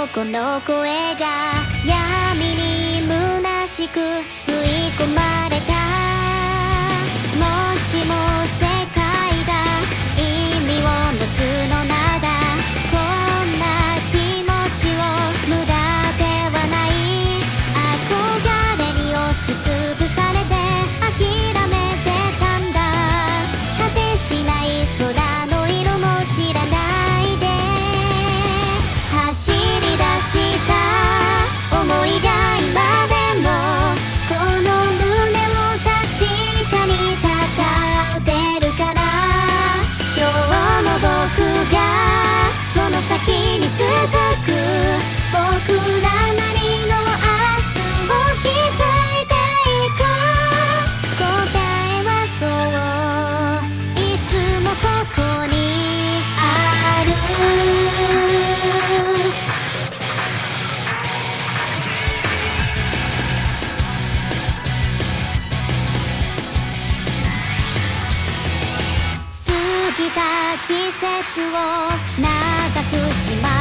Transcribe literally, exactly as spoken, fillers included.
この声が闇に虚しく吸い込まれた。もしも世界が意味を持つのなら、こんな気持ちを無駄ではない。憧れに押しつぶされて諦めてたんだ。果てしない空の色も知らないで走り出した想いが今でもこの胸を確かに叩いてるから。今日の僕がその先に続く僕らなりの明日を築いていこう。答えはそういつもここにある。過ぎた季節を長くしま